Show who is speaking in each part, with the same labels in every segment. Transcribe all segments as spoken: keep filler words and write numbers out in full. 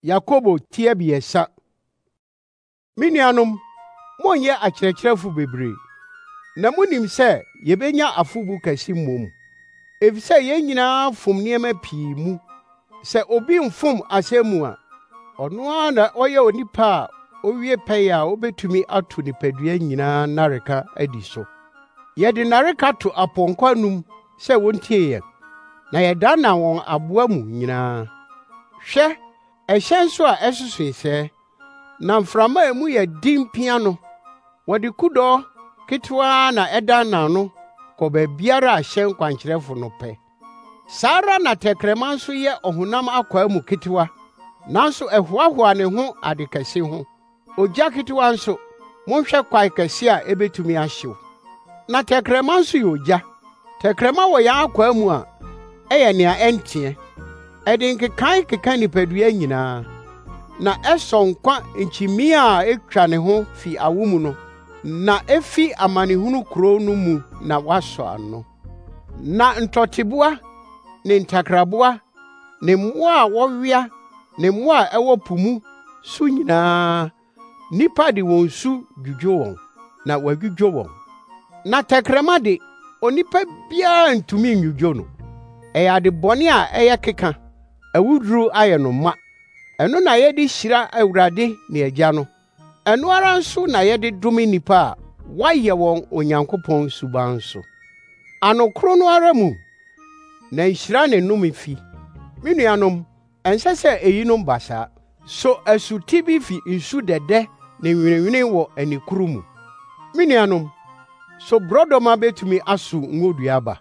Speaker 1: Yakobo tie biesa. Minianum, monye akyerɛkyerɛfo bebree. Na munim sɛ yebenya afubu kɛse mmom. Efisɛ yɛn nyinaa fom nneɛma pii mu. Sɛ obi mfom asɛm mu a, ɔno ara na ɔyɛ onipa a owie pɛyɛ a obetumi ato nipadua nyinaa nareka adi so. Yɛde nareka to apɔnkɔ anum sɛ wontie yɛn, na yɛdana wɔn aboa mu nyinaa. Hwɛ, ɛhyɛn so a ɛsoso sɛ, na mframa a emu yɛ din pia no, wɔde kudɔ ketewa na ɛdana no kɔ baabiara a hyɛn kwankyerɛfo no pɛ. Saa ara na tɛkrɛma nso yɛ ɔhonam akwaa mu ketewa, nanso ɛhoahoa ne ho ade kɛse ho. Ogya ketewa nso, monhwɛ kwae kɛse a ebetumi ahyew. Na tɛkrɛma nso yɛ ogya. Tɛkrɛma wɔ yɛn akwaa mu a, ɛyɛ nea ɛnteɛ. Ɛde nkekae keka nipadua nyinaa, na ɛsɔ nkwa nkyimii a etwa ne ho fi awo mu no, na efi amanehunu kuro no mu na wasɔ ano. Na ntɔteboa ne ntakraboa ne mmoa a wɔwea ne mmoa a ɛwɔ po mu so nyinaa, nipa de wɔn su dwudwo wɔn, na wadwudwo wɔn. Na tɛkrɛma de, onipa biara ntumi nnwudwo no. Ɛyɛ ade bɔne a ɛyɛ keka, awuduru ayɛ no ma. Ɛno na yɛde hyira Awurade ne Agya no. Ɛno ara nso na yɛde dome nipa a wayɛ wɔn Onyankopɔn suban so. Anokoro no ara mu, na nhyira ne nnome fi. Me nuanom, ɛnsɛ sɛ eyinom ba saa. So asuti bi fi nsu dɛdɛ ne nwinenwine wɔ anikuru mu. Me nuanom, so brodoma betumi aso ngodua aba,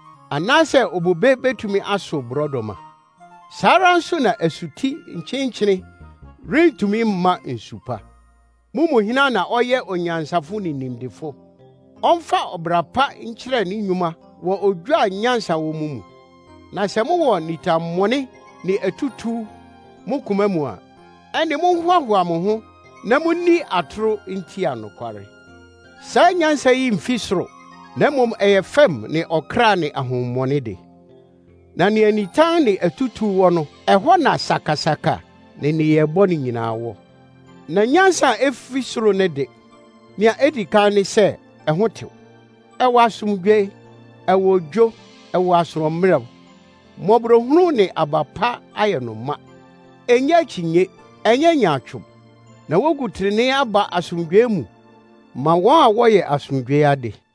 Speaker 1: anaasɛ obobe betumi aso brodoma. Saa ara nso na asuti nkyenkyene rentumi mma nsupa. Mumu hina na ɔyɛ onyansafo ne nimdefo. Ɔmfa ɔbra pa nkyerɛ ne nnwuma wɔ odwa nyansa wɔ mu mu. Na sɛ mowɔ nitammɔne ne atutu mo koma mu a, ɛne monhoahoa mo ho na munni atoro nti anokware. Saa nyansa yi mfi soro, na mmom ɛyɛ fam ne ɔkra ne ahommɔne de. Na ne anitan ne atutu wɔ no, ɛhɔ na sakasaka ne nneyɛe bɔne nyinaa wɔ. Na nyansa a efi soro ne de, nea edi kan ne sɛ ɛho tew, ɛwɔ asomdwoe, ɛwɔ odwo, ɛwɔ asorɔmmerɛw, mmɔborɔhunu ne aba pa ayɛ no ma. Ɛnyɛ akyinye, ɛnyɛ nyaatwom, na wogu trenee aba asomdwoe mu ma wɔn a wɔyɛ asomdwoe ade.